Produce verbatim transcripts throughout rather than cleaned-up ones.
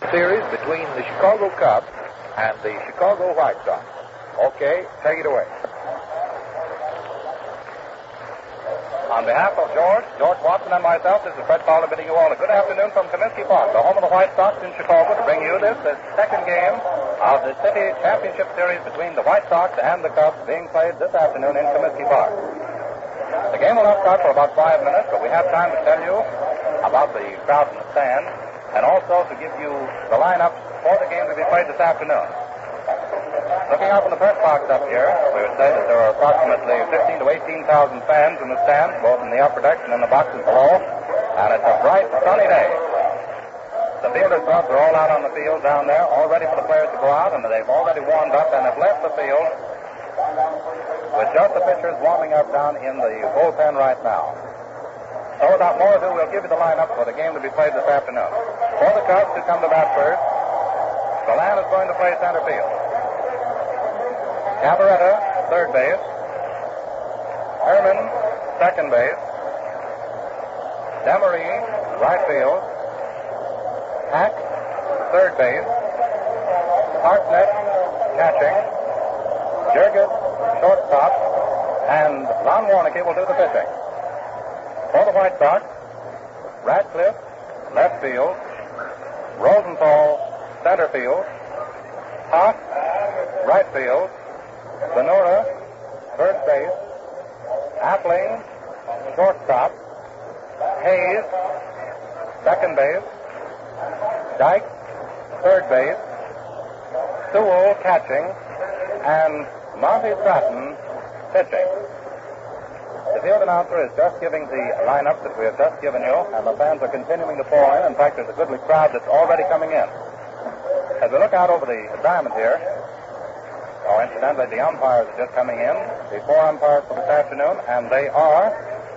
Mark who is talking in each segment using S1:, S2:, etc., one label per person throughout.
S1: Series between the Chicago Cubs and the Chicago White Sox. Okay, take it away.
S2: On behalf of George, George Watson, and myself, this is Fred Fowler bidding you all a good afternoon from Comiskey Park, the home of the White Sox in Chicago, to bring you this, the second game of the City Championship Series between the White Sox and the Cubs being played this afternoon in Comiskey Park. The game will not start for about five minutes, but we have time to tell you about the crowd in the stands and also to give you the lineups for the game to be played this afternoon. Looking out from the first box up here, we would say that there are approximately fifteen to eighteen thousand fans in the stands, both in the upper decks and in the boxes below, and it's a bright, sunny day. The fielders' clubs are all out on the field down there, all ready for the players to go out, and they've already warmed up and have left the field with just the pitchers warming up down in the bullpen right now. So without more ado, we'll give you the lineup for the game to be played this afternoon. For the Cubs to come to bat first, Galan is going to play center field. Cabaretta, third base. Herman, second base. Demery, right field. Hack, third base. Hartnett, catching. Jurgis, shortstop. And Ron Warnicki will do the pitching. For the White Sox, Radcliffe, left field. Rosenthal, center field. Hawk, right field. Sonora, first base. Appling, shortstop. Hayes, second base. Dyke, third base. Sewell, catching. And Monty Stratton, pitching. The field announcer is just giving the lineup that we have just given you, and the fans are continuing to pour in. In fact, there's a goodly crowd that's already coming in. As we look out over the diamond here, oh, incidentally, the umpires are just coming in, the four umpires for this afternoon, and they are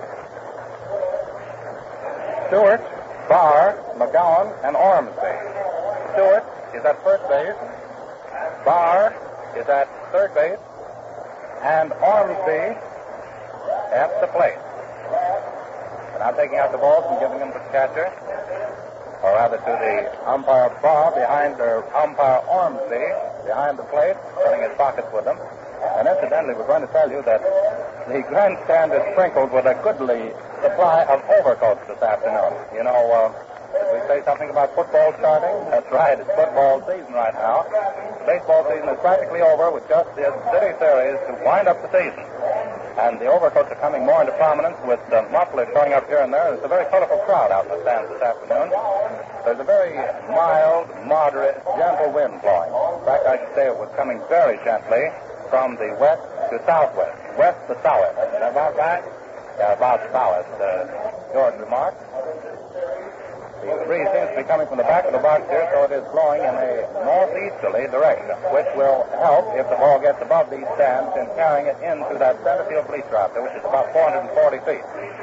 S2: Stewart, Barr, McGowan, and Ormsby. Stewart is at first base, Barr is at third base, and Ormsby at the plate. And now taking out the balls and giving them to the catcher, or rather to the umpire Barr behind, or umpire Ormsby behind the plate, filling his pockets with them. And incidentally, we're going to tell you that the grandstand is sprinkled with a goodly supply of overcoats this afternoon. You know, uh, did we say something about football starting? That's right, it's football season right now. Baseball season is practically over with just the City Series to wind up the season. And the overcoats are coming more into prominence with uh, mufflers showing up here and there. There's a very colorful crowd out in the stands this afternoon. There's a very mild, moderate, gentle wind blowing. In fact, I should say it was coming very gently from the west to southwest, west to southwest. Is that about right? Yeah, about southwest, uh, George remarked. The breeze seems to be coming from the back of the box here, so it is blowing in a northeasterly direction, which will help if the ball gets above these stands in carrying it into that center field bleacher out there, which is about four hundred forty feet.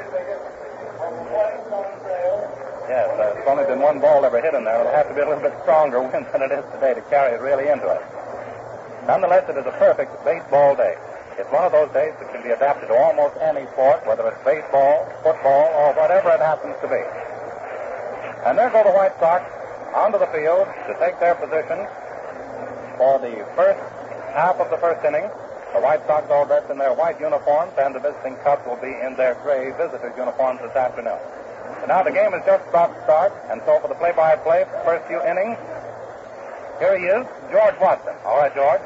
S2: Yes, uh, there's only been one ball ever hit in there. It'll have to be a little bit stronger wind than it is today to carry it really into it. Nonetheless, it is a perfect baseball day. It's one of those days that can be adapted to almost any sport, whether it's baseball, football, or whatever it happens to be. And there go the White Sox onto the field to take their position for the first half of the first inning. The White Sox all dressed in their white uniforms, and the visiting Cubs will be in their gray visitors' uniforms this afternoon. And now the game is just about to start, and so for the play-by-play for the first few innings, here he is, George Watson. All right, George.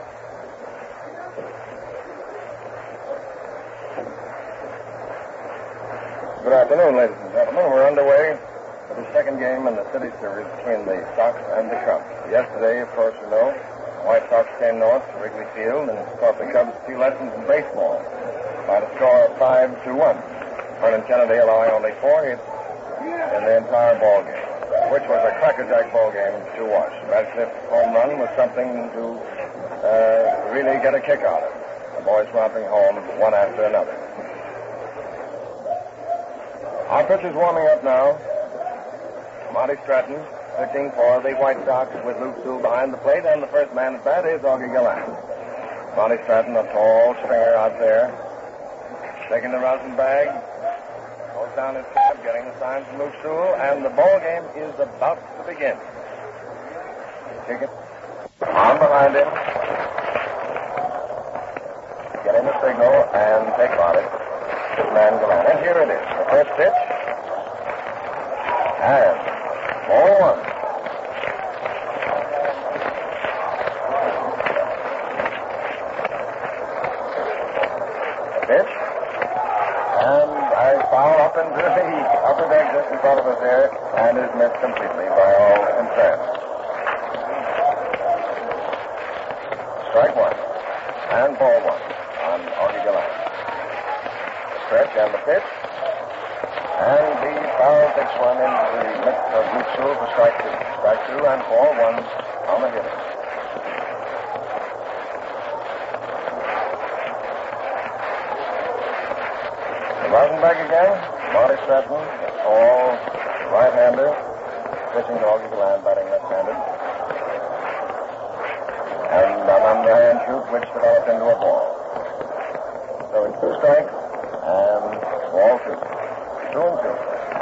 S3: Good afternoon, ladies and gentlemen. We're underway for the second game in the City Series between the Sox and the Cubs. Yesterday, of course, you know, the White Sox came north to Wrigley Field and taught the Cubs a few lessons in baseball by the score of five to one. Vernon Kennedy allowing only four hits in the entire ball game, which was a crackerjack ball game to watch. Radcliffe's home run was something to uh, really get a kick out of. The boys romping home one after another. Our pitcher's warming up now. Monty Stratton pitching for the White Sox with Luke Sewell behind the plate, and the first man at bat is Augie Gallant. Monty Stratton, a tall stringer out there, taking the rosin bag, goes down his cab, getting the sign from Luke Sewell, and the ball game is about to begin. Kick it. On behind him. Getting the signal and take on it. This man Galan. And here it is. The first pitch. And ball one. Pitch. And I foul up into the upper deck just in front of us there and is missed completely by all concerned. Strike one. And ball one on Augie Galan. The stretch and the pitch. And the foul takes one into the midst of Mitchell for strike two. Strike two and ball one on the hitter. Rosenberg again. Marty Stratton, all right-hander, pitching to Augie Galan, batting left-handed. And an underhand shoot which developed into a ball. So it's two strikes and ball two. Two and two.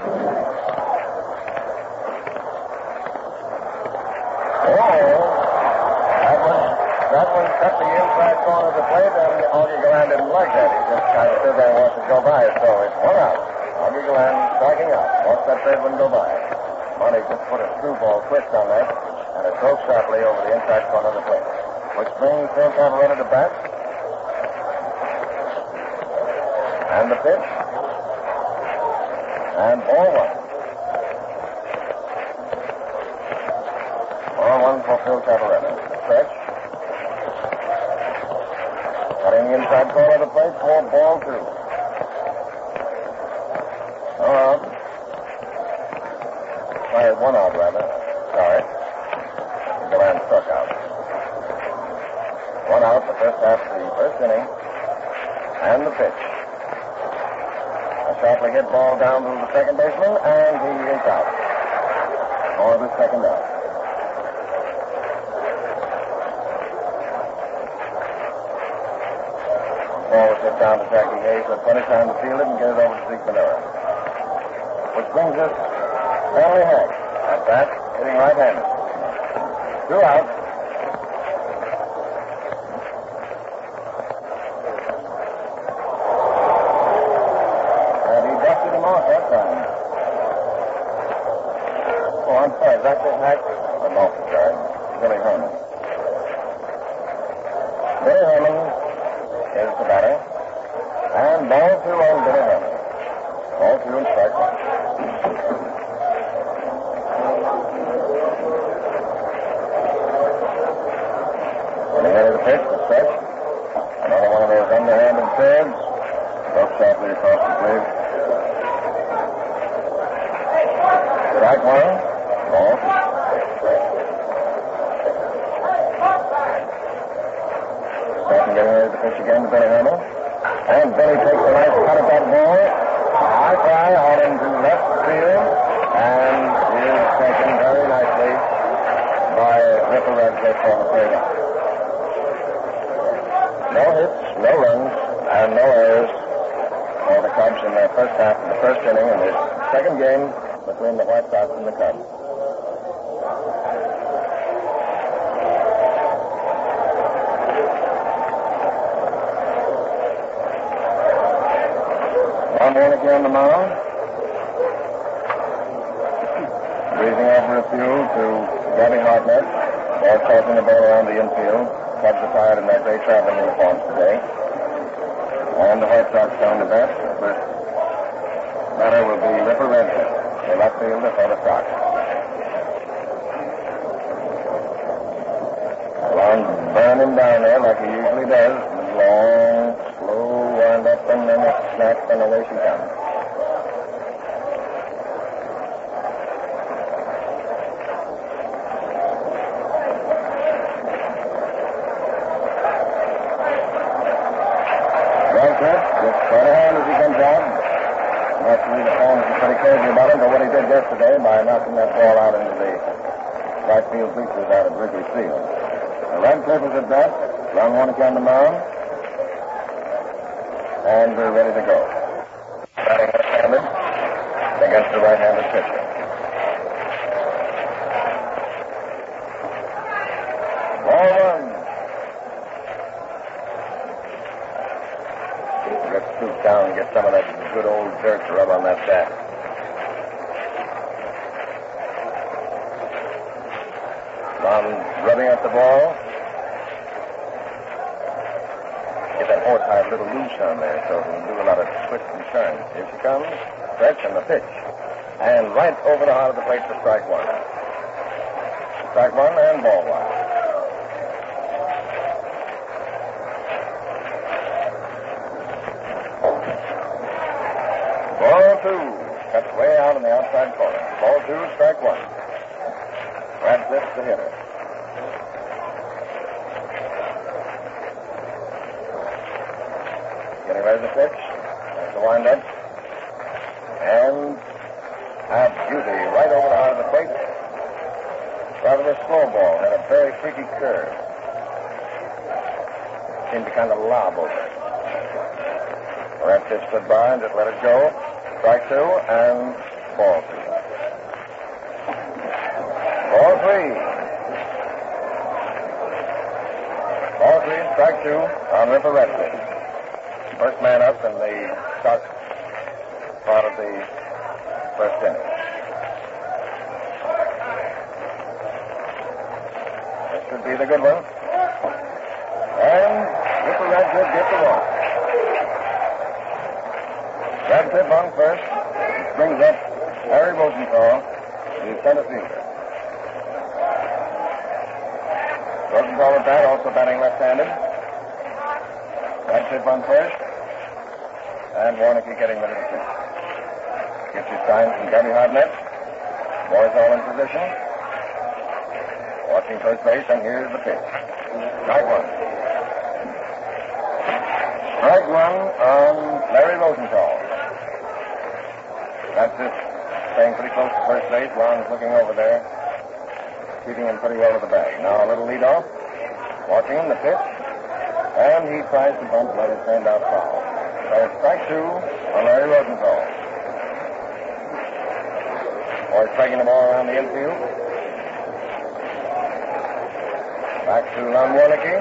S3: Oh, that one, that one cut the inside corner of the plate, and Augie Galan didn't like that. He just kind of stood there and watched it go by. So it's one out. Augie Galan striking out. Watched that third one go by. Monty just put a screwball twist on that, and it broke sharply over the inside corner of the plate, which brings Phil Cavaletta to bat. And the pitch. And ball one. Ball one for Phil Cavaletta. The stretch. Cutting the inside corner of the plate for ball two. No out. Sorry, one out, rather. Sorry. Galan struck out. One out, the first half of the first inning. And the pitch. A sharply hit ball down to the second baseman, and he is out. For the second out. Ball was hit down to Jackie Hayes, with plenty of time to field it and get it over to Zeke Manura. Which brings us Stanley Hack at bat, hitting right-handed. Two out. And he dusted him off that time. Oh, I'm sorry. Is that the Hack? Oh, no, sorry. Billy Herman. Billy Herman is the batter. And ball two on Billy Herman. Ball two and strike one. Ahead of the pitch, the stretch. Another one of those underhanded serves. Broke sharply across the plate. Strike one. Ball two. Stratton getting ready to pitch again to Billy Herman. And Billy takes a nice cut at that ball. High fly out into left field. And is taken very nicely by Ripper Redcliffe on the third out. No hits, no runs, and no errors for the Cubs in their first half of the first inning in this second game between the White Sox and the Cubs. Ron Warnicky on the mound. Breathing over a few to Gabby Hartnett. Ball tossing the ball around the infield. Cubs are tired in their great traveling uniforms today. And the White Sox down to bat. The first batter will be Ripper Redcliffe, the left fielder for the Sox. Alon burn him down there like he usually does. Long, slow wind up, and then a snap, and away she comes. Just try to hand as he comes out. Naturally, the fans are pretty crazy about him for what he did yesterday by knocking that ball out into the right field bleachers out at Wrigley Field. The Redcliffe is at bat. Ron Warnicky on the mound. And we're ready to go. Batting left-handed against the right-handed pitcher. get some of that good old dirt to rub on that bat. On rubbing up the ball. Get that horse hide a little loose on there so it will do a lot of twists and turns. Here she comes. Stretch and the pitch. And right over the heart of the plate for strike one. Strike one and ball one. Ball two. Cuts way out in the outside corner. Ball two, strike one. Radcliffe's the hitter. Getting ready to pitch. There's the windup. And a beauty right over the heart of the plate. Rather a slow ball. Had a very freaky curve. Seemed to kind of lob over it. Radcliffe stood by and just let it go. Strike two and ball two. Ball three. Ball three, strike two on Ripper Radcliffe. First man up in the Sox part of the first inning. This should be the good one. And Ripper Radcliffe gets the ball. Radcliffe on first. Brings up Harry Rosenthal, the center fielder. Rosenthal at bat, also batting left-handed. Radcliffe on first. And Warnicki getting ready to pitch. Gets his sign from Gabby Hardnett. Boys all in position. Watching first base, and here's the pitch. Strike one. Strike one on Larry Rosenthal. That's it. Staying pretty close to first base. Ron's looking over there. Keeping him pretty well to the bag. Now a little lead off. Watching him, the pitch. And he tries to bunt, but it turned out foul. So it's strike two on Larry Rosenthal. Boys striking the ball around the infield. Back to Lon Warnicki.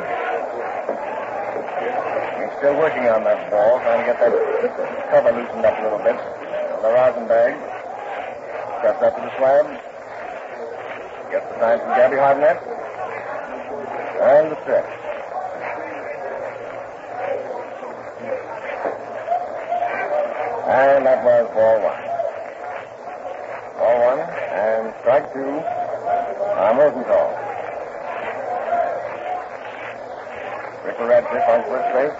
S3: He's still working on that ball, trying to get that cover loosened up a little bit. The rosin bag. Steps up to the slab. Gets the sign from Gabby Hardnett. And the stretch. And that was ball one. Ball one and strike two on Rosenthal. Ripper Radcliffe on first base.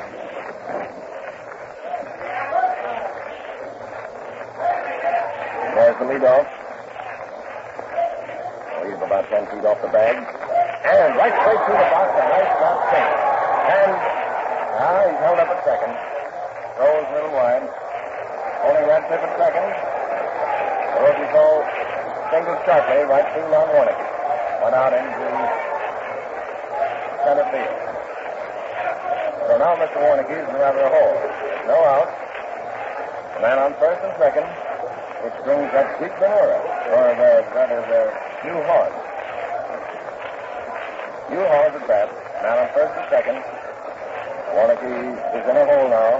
S3: There's the leadoff. Leaves about ten feet off the bag. And right straight through the box, a nice shot single. And now he's held up at second. Throws a little wide. Holding Radcliffe at second. Rosenthal singled sharply right through Lon Warnicki. Went out into center field. So now Mister Warnicki is in rather a hole. No out. The man on first and second, which brings up Pete Ventura, or the, that is a New Horse. New Horse at bat. Man on first and second. Warnicki is in a hole now.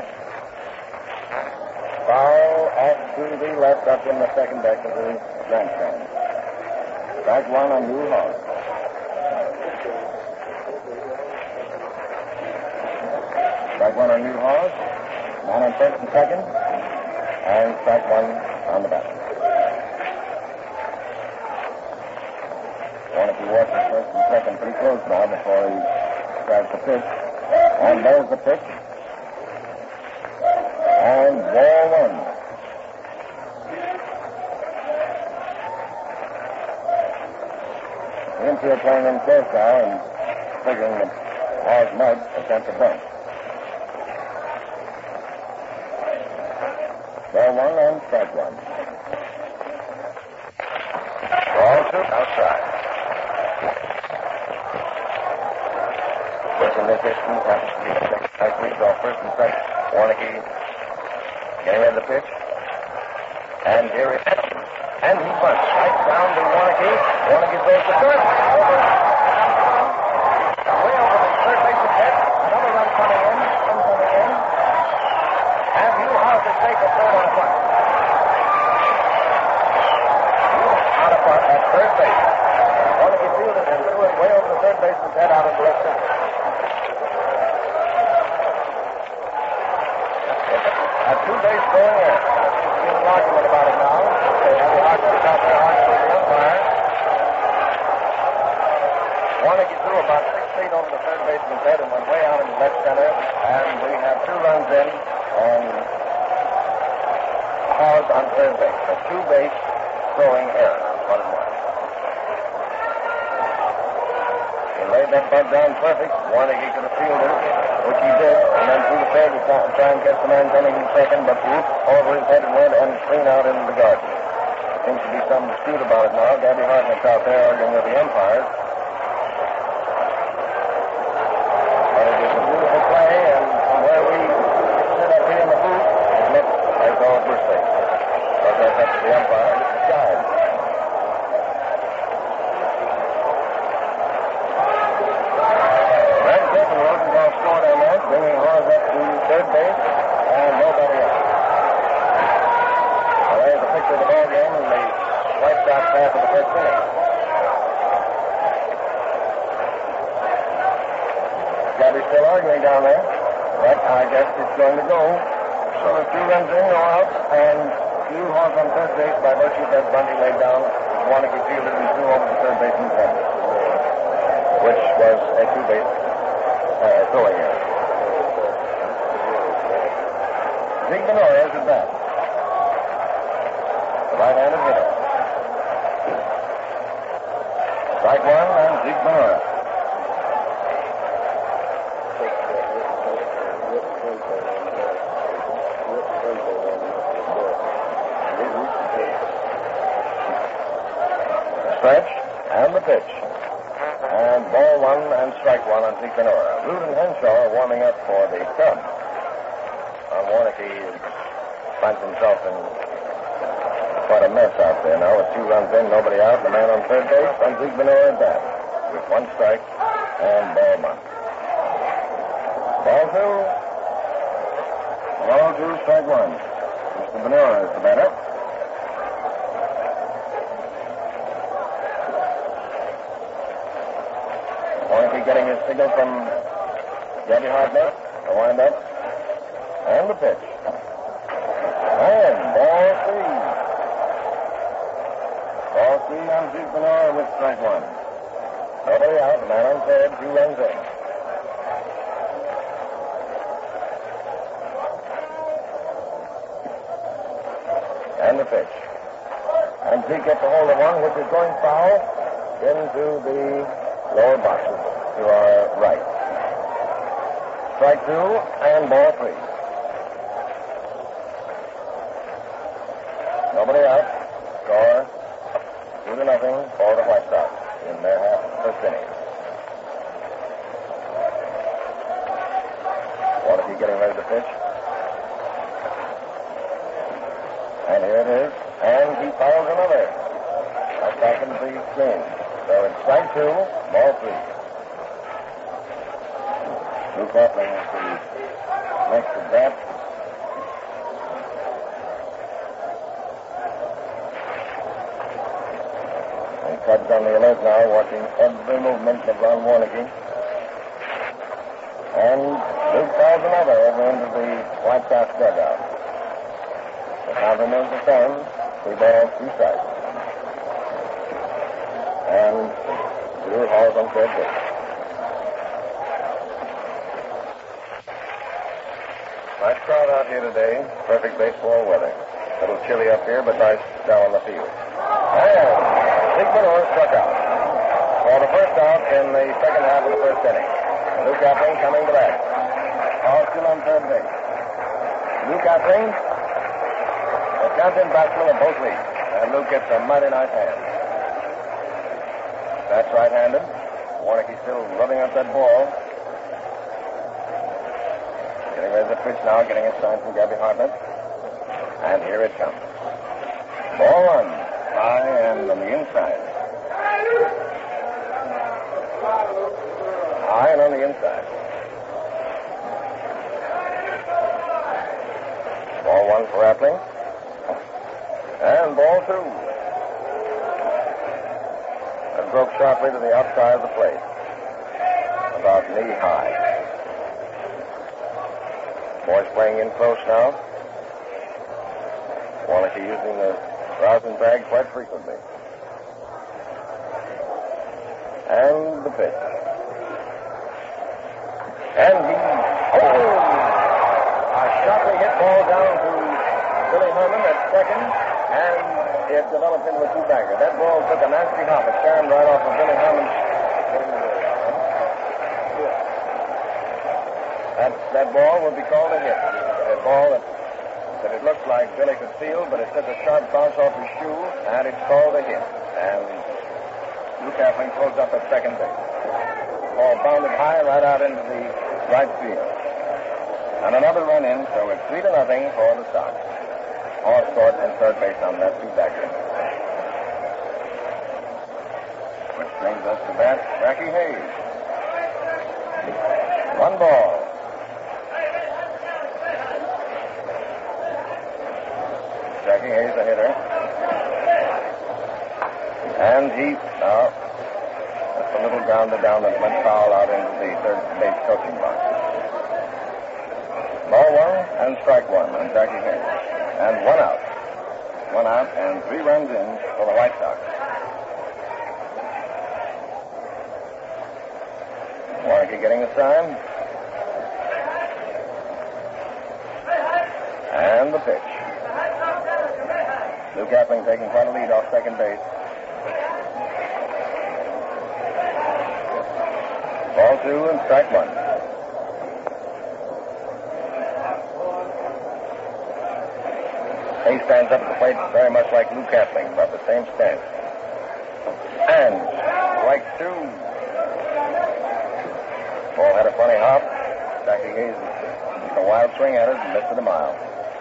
S3: Foul off to the left up in the second deck of the grandstand. Strike one on New Horse. Strike one on New Horse. Man on first and second. And strike one on the batter. Warnicki watches first and second pretty close now before he tries to pitch. And there's the pitch. And ball one. The infield playing in close now and figuring that Hawes might attempt a bunt. Ball one and strike one. Ball two outside. Pushing this distance happens to be the second strike lead off first and second. Warnicki getting ready to pitch. And here he is. And he bunts right down to Warnicki. Warnicki throws to third. Over. Way over the third base of hit. Another run coming in. Run coming in. And Hugh Howard third base. Warnke fielded and threw it way over the third baseman's head out into left center. A two-base going in. There's an argument about it now. They have the argument out there, arguing with the umpire. Warnke threw about six feet over the third baseman's head and went way out into left center. And we have two runs in on Hawes on third base. A two-base throwing error. One and one. He laid that bunt down perfect. Warnke could have fielded it, which he did, and then threw the third to try and catch the man coming in second, but whoop, over his head it went and clean out into the garden. There seems to be some dispute about it now. Gabby Hartnett's out there arguing with the umpires. But it was a beautiful play, and from where we sit up here in the booth, it looked as though it was safe. But that's up to the umpire to decide. Bringing Hawes up to third base, and nobody else. Well, there's a picture of the ball game in the White Sox half of the first inning. Gabby's still arguing down there, but I guess it's going to go. So the two runs in, no out, and two Hawes on third base by virtue of that bunt he laid down. Warnke fielded and threw over the third baseman's head, which was a two-base uh, throwing error. Zeke Manoah is at bat. The right-handed hitter. Strike one and Zeke Manoah. The stretch and the pitch. And ball one and strike one on Zeke Manoah. Rude and Henshaw are warming up for the Cubs. Warnke finds himself in quite a mess out there now with two runs in, nobody out, the man on third base, and Zeke Manoah at bat with one strike and ball one. Ball two. Ball two, strike one. Mister Manoah is the batter. Warnke getting his signal from Gabby Hartnett, the wind-up. And the pitch. And ball three. Ball three on Zeke Manoah with strike one. Nobody out, the man on third, two runs in. And the pitch. And Zeke gets a hold of one, which is going foul into the lower boxes to our right. Strike two and ball three. Nobody out. Score two to nothing for the White Sox in their half of the first inning. Warnke getting ready to pitch. And here it is. And he fouls another. Right back into the screen. So it's strike two, ball three. Lou Kaplan is the next at bat. Cubs on the alert now, watching every movement of Ron Warnke. And Luke fouls another over into the White Sox dugout. The count remains the same. Three balls, two strikes. And Drew Hawes on third base. Nice crowd out here today. Perfect baseball weather. A little chilly up here, but nice down on the field. And Zeke Manoah struck out for the first out in the second half of the first inning. Lou Kaplan coming to bat. Hawes still on third base. Lou Kaplan, the captain batsman of both leagues. And Lou gets a mighty nice hand. That's right-handed. Warnke still rubbing up that ball. Getting ready to pitch now, getting a sign from Gabby Hartnett. And here it comes. Ball one. High and on the inside. High and on the inside. Ball one for Appling. And ball two. and broke sharply to the outside of the plate, about knee high. Boys playing in close now. Warnke using the rosin bag quite frequently. And the pitch. And he, oh! A sharply hit ball down to Billy Herman at second, and it developed into a two-bagger. That ball took a nasty hop. It caromed right off of Billy Herman's. That, that ball would be called a hit. A ball that, that it looked like Billy could feel, but it took a sharp bounce off his shoe, and it's called a hit. And Lou Kapling pulls up at second base. Ball bounded high right out into the right field. And another run in, so it's three to nothing for the Sox. All scored in third base on that two-bagger. Which brings us to bat Jackie Hayes. One ball. Jackie Hayes, a hitter. And he, now, that's a little grounder down that went foul out into the third base coaching box. Ball one and strike one on Jackie Hayes. And one out. One out and three runs in for the White Sox. Warnke getting the sign. And the pitch. Lou Kapling taking quite a lead off second base. Ball two and strike one. He stands up at the plate very much like Lou Kapling, about the same stance. And strike two. Ball had a funny hop. Jackie Hayes took a wild swing at it and missed it a mile.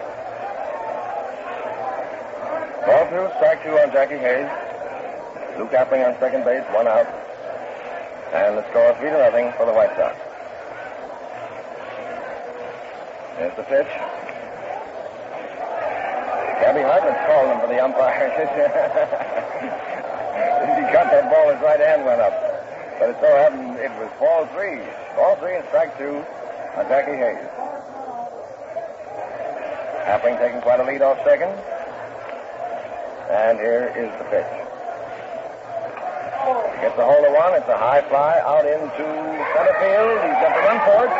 S3: Ball two, strike two on Jackie Hayes. Lou Kapling on second base, one out. And the score three to nothing for the White Sox. Here's the pitch. Gabby Hartman's calling him for the umpire. He got that ball, his right hand went up. But it so happened it was ball three. Ball three and strike two on Jackie Hayes. Kapling taking quite a lead off second. And here is the pitch. He gets a hold of one. It's a high fly out into center field. He's got to run for it.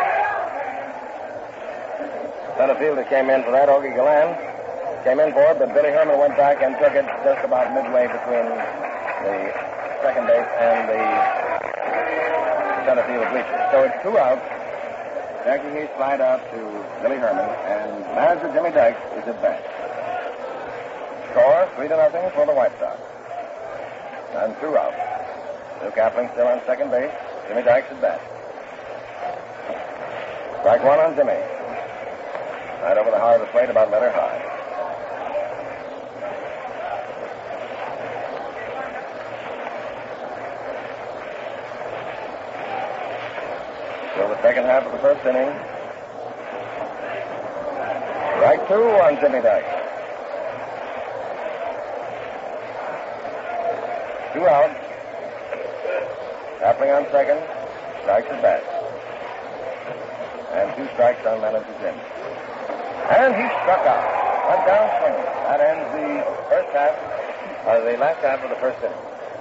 S3: Center fielder came in for that, Augie Galland. Came in for it, but Billy Herman went back and took it just about midway between the second base and the center field bleachers. So it's two outs. Jackie Hayes flied out to Billy Herman, and manager Jimmy Dykes is at bat. Score three to nothing for the White Sox. And two outs. Lou Kapling still on second base. Jimmy Dykes at bat. Strike one on Jimmy. Right over the heart of the plate, about letter high. So the second half of the first inning. Strike two on Jimmy Dykes. Two out. Kapling on second. Strikes at bat. And two strikes on manager Jim. And he struck out. Went down swinging. That ends the first half, or the last half of the first inning.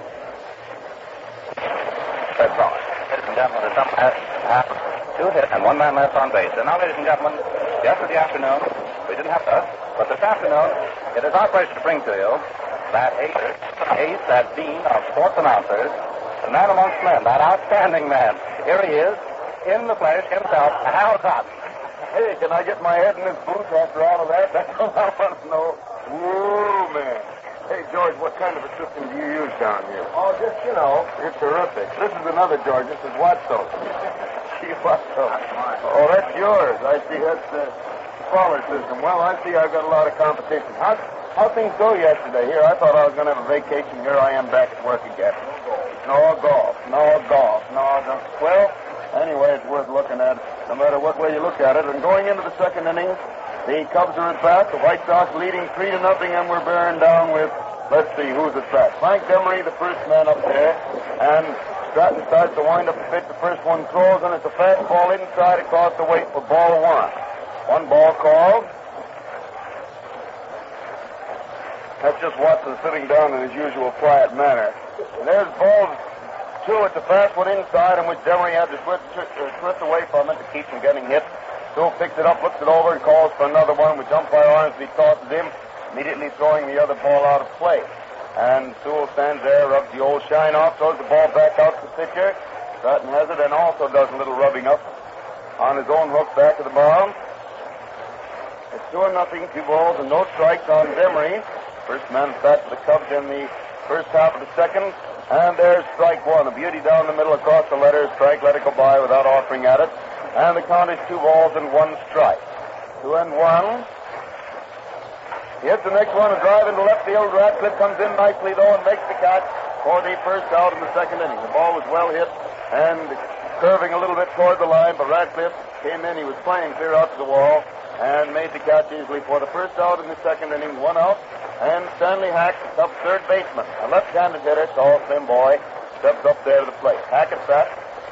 S1: Fred Frost. Ladies and gentlemen, the top half, half, two hits and one man left on base. And now, ladies and gentlemen, yesterday afternoon, we didn't have to, but this afternoon, it is our pleasure to bring to you that ace, ace, that dean of sports announcers, the man amongst men, that outstanding man. Here he is, in the flesh himself, Hal Cotton.
S4: Hey, can I get my head in this booth after all of that? That's all I want to know. Whoa, man. Hey, George, what kind of a system do you use down here?
S3: Oh, just, you know.
S4: You're terrific. This is another, George. This is Watso. Gee, Watso. Oh, that's yours. I see. That's the smaller system. Well, I see I've got a lot of competition. How, how things go yesterday here? I thought I was going to have a vacation. Here I am back at work again. No golf. No golf. No, no. Well, anyway, it's worth looking at, no matter what way you look at it. And going into the second inning, the Cubs are at bat. The White Sox leading three to nothing, and we're bearing down with let's see who's at bat. Frank Demery, the first man up there, and Stratton starts to wind up the pitch. The first one throws, and it's a fastball inside across the weight for ball one. One ball called. That's just Watson sitting down in his usual quiet manner. And there's ball two. It's a fast one inside, in which Demery had to twist, twist, uh, twist away from it to keep from getting hit. Sewell picks it up, looks it over, and calls for another one, which umpire Ormsby tosses him, immediately throwing the other ball out of play. And Sewell stands there, rubs the old shine off, throws the ball back out to the pitcher. Stratton has it, and also does a little rubbing up on his own hook back of the mound. It's two and nothing, two balls and no strikes on Demery. First man at bat for the Cubs in the first half of the second. And there's strike one, a beauty down the middle across the letter. Strike, let it go by without offering at it. And the count is two balls and one strike. Two and one. He hits the next one, a drive into left field. Radcliffe comes in nicely, though, and makes the catch for the first out in the second inning. The ball was well hit and curving a little bit toward the line, but Radcliffe came in. He was flying clear out to the wall and made the catch easily for the first out in the second inning. One out, and Stanley Hack, up third baseman, a left-handed hitter, tall, slim boy, steps up there to the plate. Hack at bat.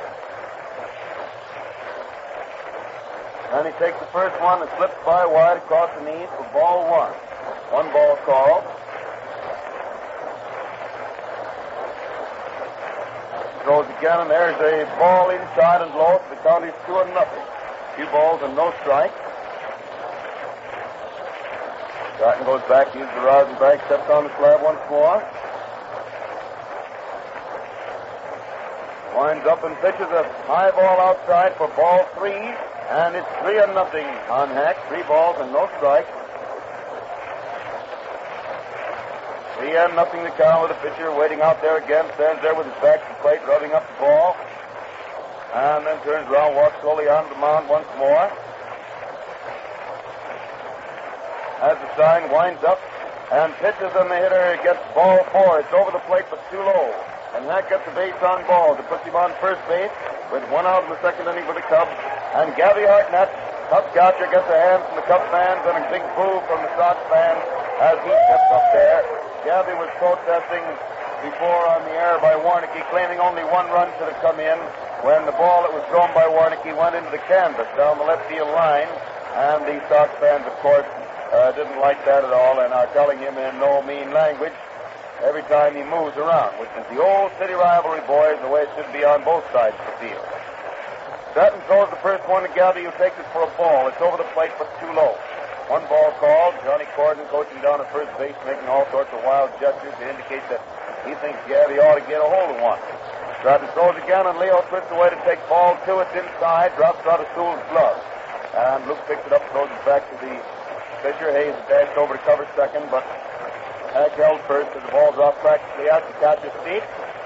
S4: And he takes the first one and slips by wide across the knees for ball one. One ball called. Throws again, and there's a ball inside and low. The count is two and nothing. Two balls and no strike. Stratton goes back, uses the rosin bag, steps on the slab once more. Winds up and pitches a high ball outside for ball three. And it's three and nothing on Hack. Three balls and no strike. Three and nothing the count with the pitcher waiting out there again. Stands there with his back to the plate, rubbing up the ball. And then turns around, walks slowly onto the mound once more. Has the sign, winds up, and pitches, and the hitter gets ball four. It's over the plate, but too low. And Hack gets a base on ball to put him on first base with one out in the second inning for the Cubs. And Gabby Hartnett, Cub catcher, gets a hand from the Cubs fans and a big boo from the Sox fans as he steps up there. Gabby was protesting before on the air by Warnicki, claiming only one run should have come in when the ball that was thrown by Warnicki went into the canvas down the left field line. And the Sox fans, of course, uh, didn't like that at all and are telling him in no mean language every time he moves around, which is the old city rivalry, boys, the way it should be on both sides of the field. Stratton throws the first one to Gabby, who takes it for a ball. It's over the plate, but too low. One ball called. Johnny Corden coaching down at first base, making all sorts of wild gestures to indicate that he thinks Gabby ought to get a hold of one. Stratton throws again, and Leo twists away to take ball two. It's inside, drops out of Sewell's glove. And Luke picks it up, throws it back to the pitcher. Hayes dashed over to cover second, but Hack held first, and the ball dropped practically out to catcher's feet.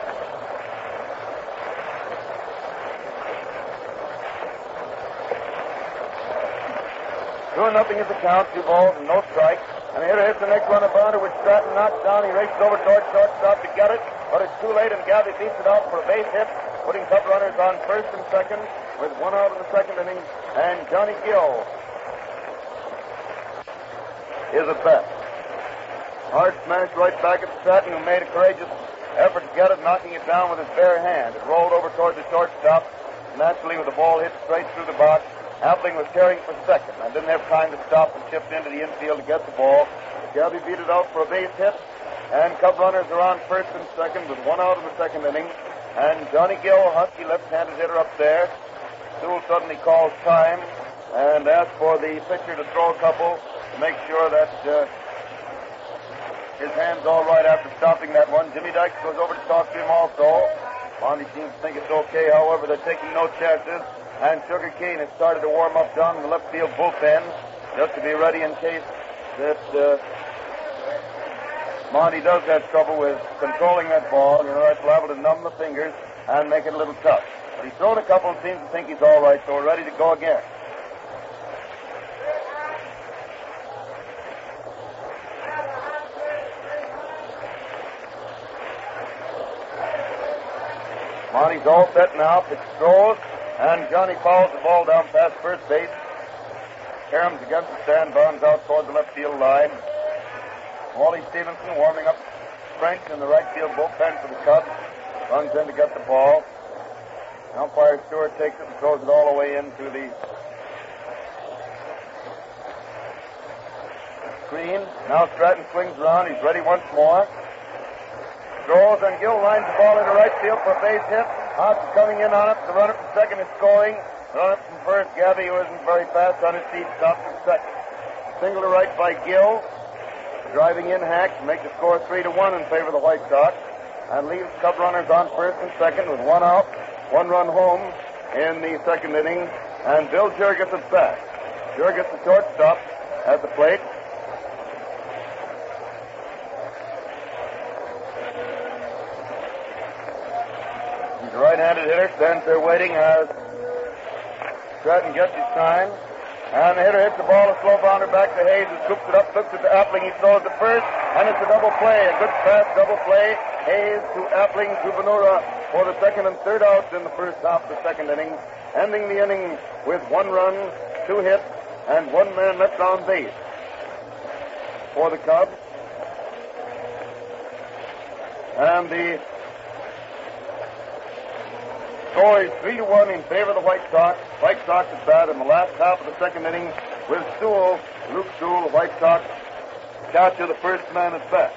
S4: Two and nothing is the count, two balls and no strikes. And the hitter hits the next one, a bounder, which Stratton knocks down. He races over towards shortstop to get it, but it's too late, and Gabby beats it out for a base hit, putting Cub runners on first and second with one out in the second inning. And Johnny Gill is at bat. Hard smash right back at Stratton, who made a courageous effort to get it, knocking it down with his bare hand. It rolled over towards the shortstop, naturally with the ball hit straight through the box. Appling was carrying for second and didn't have time to stop and shift into the infield to get the ball. Gabby beat it out for a base hit, and Cub runners are on first and second with one out in the second inning. And Johnny Gill, husky left-handed hitter up there. Sewell suddenly calls time and asks for the pitcher to throw a couple to make sure that uh, his hand's all right after stopping that one. Jimmy Dykes goes over to talk to him also. Monty seems to think it's okay, however, they're taking no chances. And Sugar Kane has started to warm up down in the left field bullpen just to be ready in case that uh, Monty does have trouble with controlling that ball. You know, that's liable to numb the fingers and make it a little tough. But he's thrown a couple and seems to think he's all right, so we're ready to go again. Monty's all set now. Pitch throws. And Johnny fouls the ball down past first base. Karam's against the stand, bounds out toward the left field line. Wally Stevenson warming up French in the right field bullpen for the Cubs. Runs in to get the ball. Umpire Stewart takes it and throws it all the way into the screen. Now Stratton swings around. He's ready once more. Throws, and Gill lines the ball into right field for a base hit. Haas is coming in on it. The runner from second is scoring. The runner from first, Gabby, who isn't very fast on his feet, stops at second. Single to right by Gill. Driving in Hack to make the score three to one in favor of the White Sox, and leaves Cub runners on first and second with one out, one run home in the second inning, and Bill Jurgis at bat. Jurgis, the shortstop, at the plate. He's a right-handed hitter, stands there waiting as Stratton gets his sign. And the hitter hits the ball, a slow bounder back to Hayes, who scoops it up, flips it to Appling. He throws it first, and it's a double play, a good fast double play. Hayes to Appling to Ventura for the second and third outs in the first half of the second inning, ending the inning with one run, two hits, and one man left on base for the Cubs. And the score is three to one in favor of the White Sox. White Sox at bat in the last half of the second inning with Sewell, Luke Sewell, White Sox catcher, the first man at bat.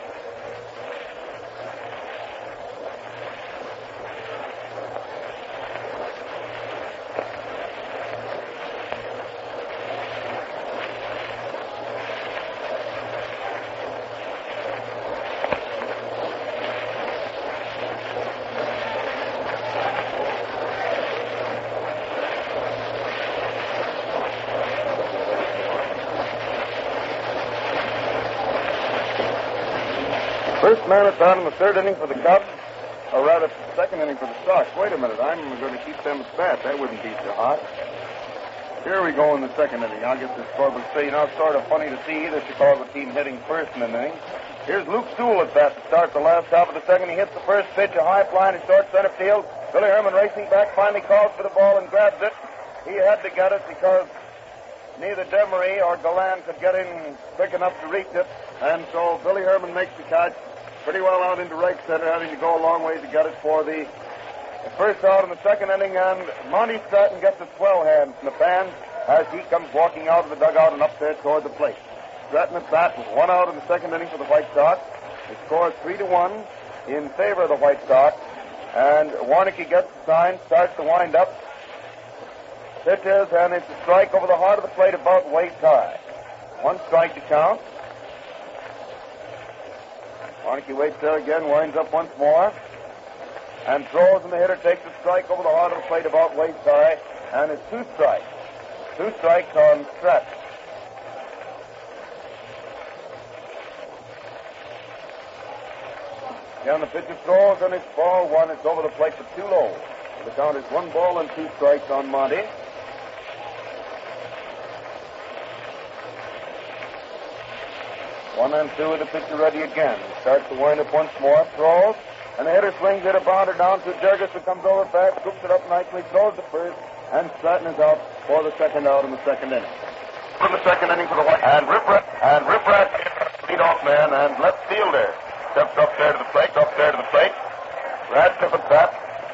S4: First man at bat in the third inning for the Cubs, or rather second inning for the Sox. Wait a minute, I'm going to keep them at bat. That wouldn't be so hot. Here we go in the second inning. I'll get this Corbin say, you know, it's sort of funny to see either Chicago team hitting first in an inning. Here's Luke Sewell at bat to start the last half of the second. He hits the first pitch, a high fly in short center field. Billy Herman racing back, finally calls for the ball and grabs it. He had to get it because neither Demery or Galland could get in quick enough to reach it, and so Billy Herman makes the catch pretty well out into right center, having to go a long way to get it for the, the first out in the second inning, and Monty Stratton gets a swell hand from the fans as he comes walking out of the dugout and up there toward the plate. Stratton at bat with one out in the second inning for the White Sox. The score is three to one in favor of the White Sox, and Warneke gets the sign, starts to wind up, pitches, and it's a strike over the heart of the plate about waist high. One strike to count. Warneke waits there again, winds up once more, and throws, and the hitter takes a strike over the heart of the plate about waist high, and it's two strikes. Two strikes on Stratton. Again, the pitcher throws, and it's ball one. It's over the plate for two low. The count is one ball and two strikes on Monty. One and two, the pitcher ready again. Starts to wind up once more, throws, and the hitter swings it a bounder down to Jurgis, who comes over fast, scoops it up nicely, throws the first, and Stratton is out for the second out in the second inning. For the second inning for the White, and Riprat, and Riprat, leadoff man and left fielder, steps up there to the plate, up there to the plate. Radcliffe at bat.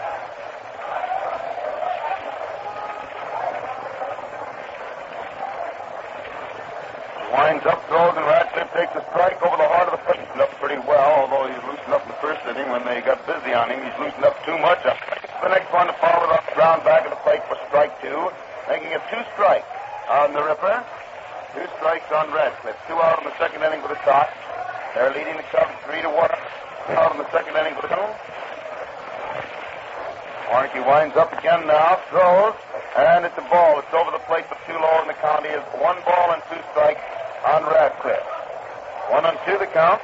S4: Winds up, throws, and Radcliffe takes a strike over the heart of the plate. Loosened up pretty well, although he was loosened up in the first inning when they got busy on him. He's loosened up too much. The next one to follow it up, round back of the plate for strike two, making it two strikes on the Ripper. Two strikes on Radcliffe. Two out in the second inning for the Sox. They're leading the Cubs three to one. Out in the second inning for the Cubs. Warneke winds up again now, throws, and it's a ball. It's over the plate for two low, and the count is one ball and two strikes on Radcliffe. One and two the count.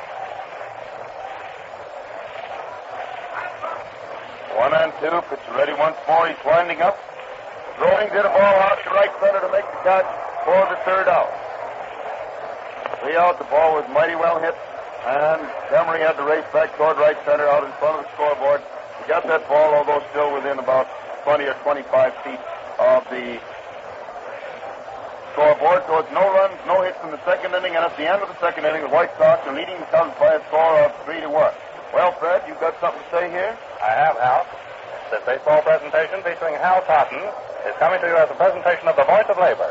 S4: One and two. Pitcher ready once more. He's winding up. Throwing to the ball out to right center to make the catch for the third out. Three out. The ball was mighty well hit, and Demery had to race back toward right center out in front of the scoreboard. He got that ball, although still within about twenty or twenty-five feet of the scoreboard. So it's no runs, no hits in the second inning, and at the end of the second inning, the White Sox are leading the Cubs by a score of three to one. Well, Fred, you got something to say here?
S2: I have, Hal. This baseball presentation featuring Hal Totten is coming to you as a presentation of the Voice of Labor.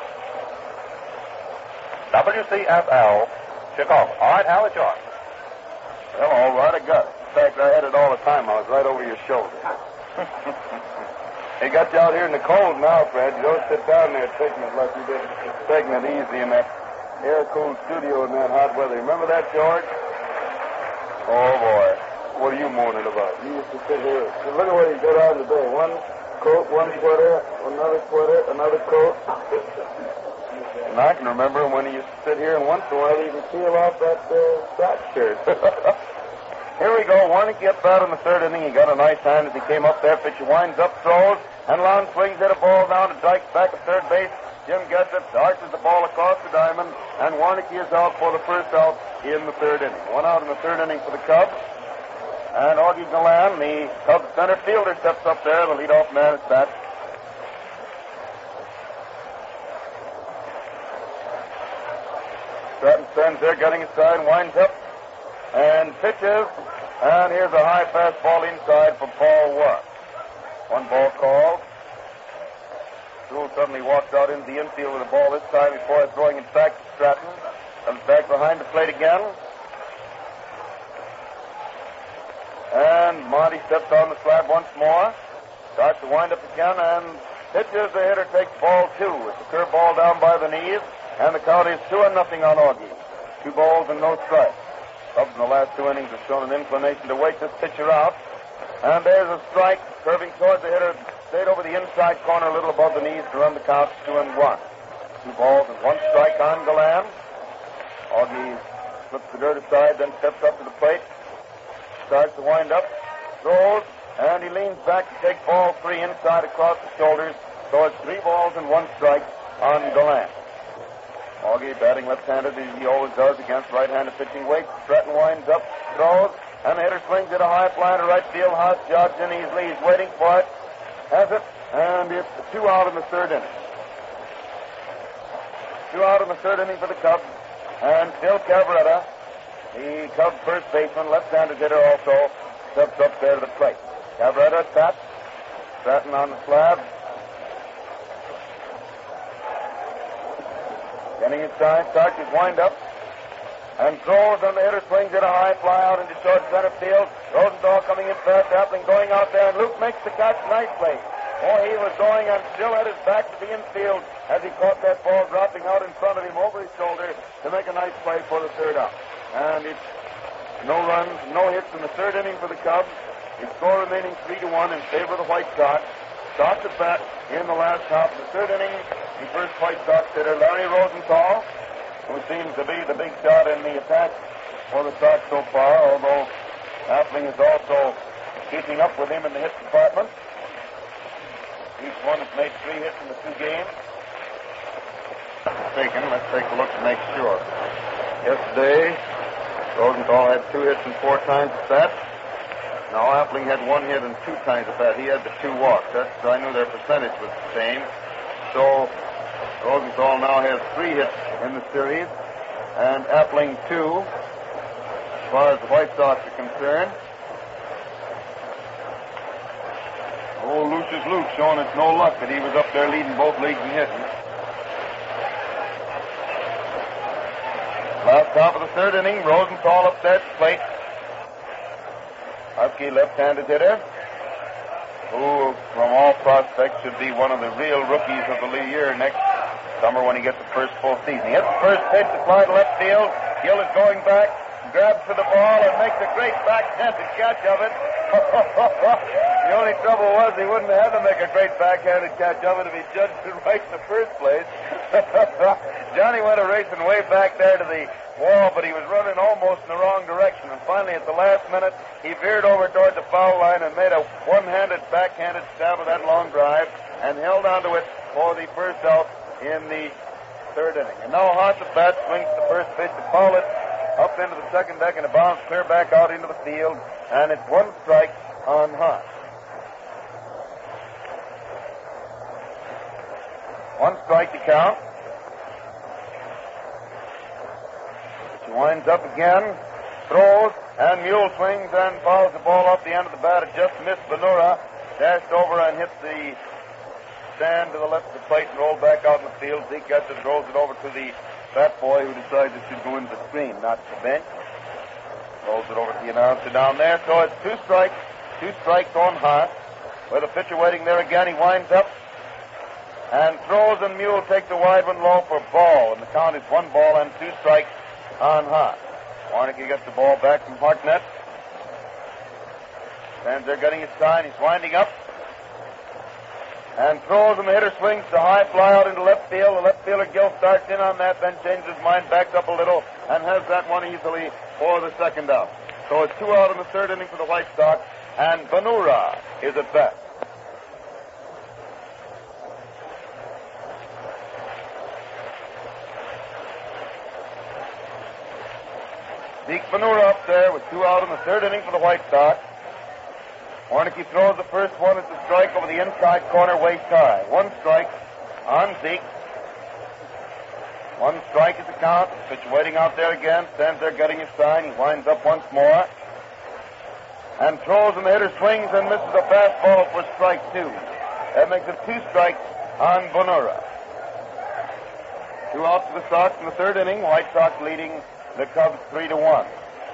S2: W C F L, Chicago. All right, Hal, it's yours.
S4: Well, all right, I got it. In fact, I had it all the time. I was right over your shoulder. They got you out here in the cold now, Fred. You don't sit down there taking it like you did taking it easy in that air-cooled studio in that hot weather. Remember that, George? Oh, boy. What are you moaning about? You used to sit here. Look at what you got on today. One coat, one sweater, another sweater, another coat. And I can remember when he used to sit here and once in a while he would peel off that uh, sock shirt. Here we go. Warnick gets out in the third inning. He got a nice hand as he came up there. Pitcher winds up, throws, and Lon swings hit a ball down to Dykes back at third base. Jim gets it, arches the ball across the diamond, and Warnick is out for the first out in the third inning. One out in the third inning for the Cubs. And Augie Gallan, the Cubs center fielder, steps up there. The leadoff man is bat. Stratton stands there, getting his side, winds up, and pitches. And here's a high fastball inside for Paul Watts. One ball called. Sewell suddenly walks out into the infield with the ball this time before throwing it back to Stratton. Comes back behind the plate again. And Monty steps on the slab once more. Starts to wind up again and pitches. The hitter takes ball two. It's a curve ball down by the knees. And the count is two and nothing on Augie. Two balls and no strikes. Cubs in the last two innings have shown an inclination to wait this pitcher out. And there's a strike curving towards the hitter. Stayed over the inside corner a little above the knees to run the count two and one. Two balls and one strike on Gallan. Augie flips the dirt aside, then steps up to the plate. Starts to wind up, throws, and he leans back to take ball three inside across the shoulders. So it's three balls and one strike on Gallan. Augie batting left-handed as he always does against right-handed pitching. Waits. Stratton winds up, throws, and the hitter swings it a high fly to right field. Haas jogs in easily. He's waiting for it. Has it, and it's two out in the third inning. Two out in the third inning for the Cubs. And Phil Cavaretta, the Cubs first baseman, left-handed hitter also, steps up there to the plate. Cavaretta taps. Stratton on the slab. Getting inside, starts his wind-up, and throws, and the hitter swings it a high fly out into short center field. Rosenthal coming in fast, Appling going out there, and Luke makes the catch nicely. Oh, he was going and still had his back to the infield as he caught that ball dropping out in front of him over his shoulder to make a nice play for the third out. And it's no runs, no hits in the third inning for the Cubs. The score remaining three to one in favor of the White Sox. Sox at bat in the last half of the third inning. The first White Sox hitter, Larry Rosenthal, who seems to be the big shot in the attack for the Sox so far, although Appling is also keeping up with him in the hit department. Each one has made three hits in the two games. Taken. Let's take a look to make sure. Yesterday, Rosenthal had two hits and four times at bat. Now Appling had one hit and two times at bat. He had the two walks. That's, I knew their percentage was the same. So Rosenthal now has three hits in the series, and Appling two, as far as the White Sox are concerned. Oh, Lucius Luke showing it's no luck that he was up there leading both leagues in hitting. Last half of the third inning, Rosenthal up there at the plate. Husky left-handed hitter, who, from all prospects, should be one of the real rookies of the year next summer when he gets the first full season. He hits the first pitch, the fly to left field. Gill is going back, grabs for the ball, and makes a great backhanded catch of it. The only trouble was he wouldn't have had to make a great backhanded catch of it if he judged it right in the first place. Johnny went a racing way back there to the wall, but he was running almost in the wrong direction. And finally, at the last minute, he veered over toward the foul line and made a one-handed backhanded stab of that long drive and held onto it for the first out in the third inning. And now Haas at bat swings the first pitch to foul it up into the second deck and a bounce clear back out into the field. And it's one strike on Haas. One strike to count. She winds up again, throws, And Mule swings and fouls the ball off the end of the bat. It just missed Benura. Dashed over and hit the stand to the left of the plate and rolled back out in the field. Zeke gets it, throws it over to the fat boy who decides it should go into the screen, not the bench. Rolls it over to the announcer down there. So it's two strikes, two strikes on Hart. With the pitcher waiting there again, he winds up and throws, and Mule takes a wide one low for ball. And the count is one ball and two strikes on Hart. Warnke gets the ball back from Hartnett. Stands there getting his sign. He's winding up and throws, and the hitter swings the high fly out into left field. The left fielder, Gill, starts in on that, then changes his mind, backs up a little, and has that one easily for the second out. So it's two out in the third inning for the White Sox, and Benura is at bat. Zeke Benura up there with two out in the third inning for the White Sox. Warnke throws the first one. It's a strike over the inside corner, waist high. One strike on Zeke. One strike is the count. Pitch waiting out there again. Stands there getting his sign. He winds up once more and throws, and the hitter swings and misses a fastball for strike two. That makes it two strikes on Benura. Two outs for the Sox in the third inning. White Sox leading the Cubs three to one.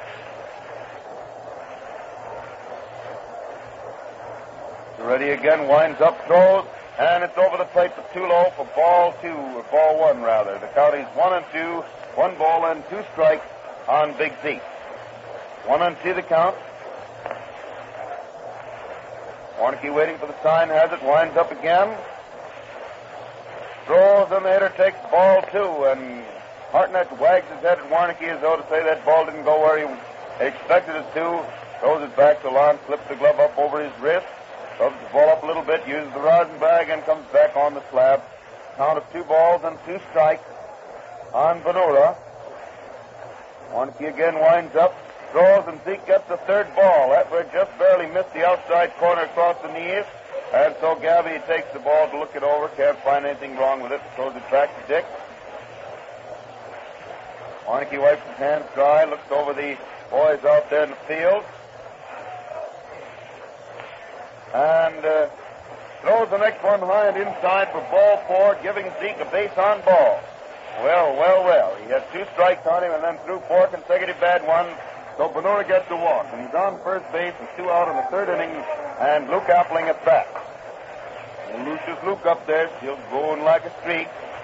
S4: Ready again, winds up, throws, and it's over the plate for too low for ball two, or ball one rather. The count is one and two, one ball and two strikes on Big Zeke. One and two the count. Warnke waiting for the sign, has it, winds up again. Throws, and the hitter takes ball two, and Hartnett wags his head at Warnke as though to say that ball didn't go where he expected it to. Throws it back to Lon, slips the glove up over his wrist. Rubs the ball up a little bit, uses the rosin bag, and comes back on the slab. Count of two balls and two strikes on Benura. Warnke again winds up, throws, and Zeke gets the third ball. That one just barely missed the outside corner across the knees. And so Gabby takes the ball to look it over, can't find anything wrong with it, throws it back to Dick. Warnke wipes his hands dry, looks over the boys out there in the field. And uh, throws the next one high and inside for ball four, giving Zeke a base on ball. Well, well, well. He had two strikes on him and then threw four consecutive bad ones. So Benura gets the walk. And he's on first base and two out in the third inning. And Luke Appling at bat. And Lucius Luke up there, still going like a streak.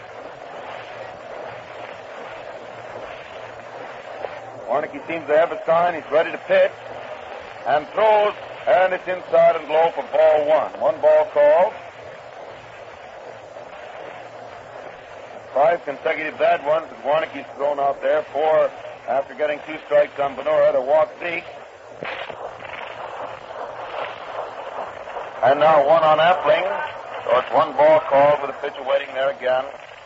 S4: Warnke seems to have a sign. He's ready to pitch. And throws. And it's inside and low for ball one. One ball called. Five consecutive bad ones that Warnke's thrown out there. Four after getting two strikes on Benura to walk Zeke. And now one on Appling. So it's one ball called with a pitcher waiting there again.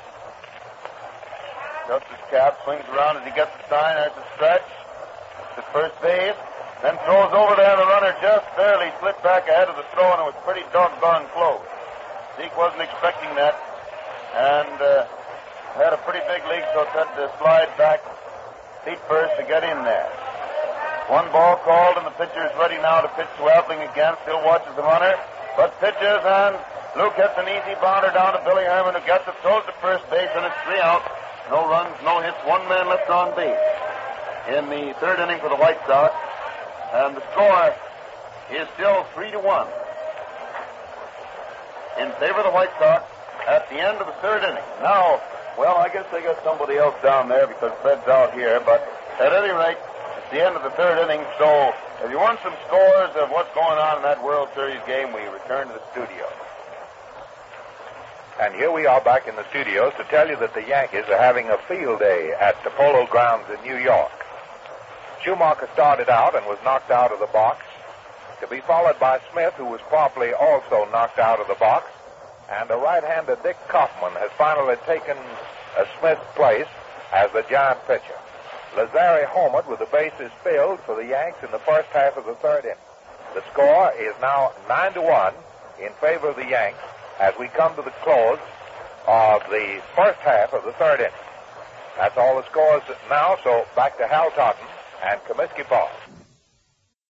S4: Justice Cap swings around as he gets the sign. There's a stretch to first base. Then throws over there. The runner just barely slipped back ahead of the throw, and it was pretty doggone close. Zeke wasn't expecting that, and uh, had a pretty big lead, so had to slide back feet first to get in there. One ball called, and the pitcher is ready now to pitch to Appling again. Still watches the runner, but pitches, and Luke hits an easy bounder down to Billy Herman, who gets it, throws to first base, and it's three out. No runs, no hits, one man left on base in the third inning for the White Sox. And the score is still three to one in favor of the White Sox at the end of the third inning. Now, well, I guess they got somebody else down there because Fred's out here, but at any rate, it's the end of the third inning, so if you want some scores of what's going on in that World Series game, we return to the studio.
S5: And here we are back in the studios to tell you that the Yankees are having a field day at the Polo Grounds in New York. Schumacher started out and was knocked out of the box, to be followed by Smith, who was promptly also knocked out of the box, and the right-hander Dick Kaufman has finally taken uh, Smith's place as the Giant pitcher. Lazari homered with the bases filled for the Yanks in the first half of the third inning. The score is now nine to one in favor of the Yanks as we come to the close of the first half of the third inning. That's all the scores now, so back to Hal Totten and Comiskey Park.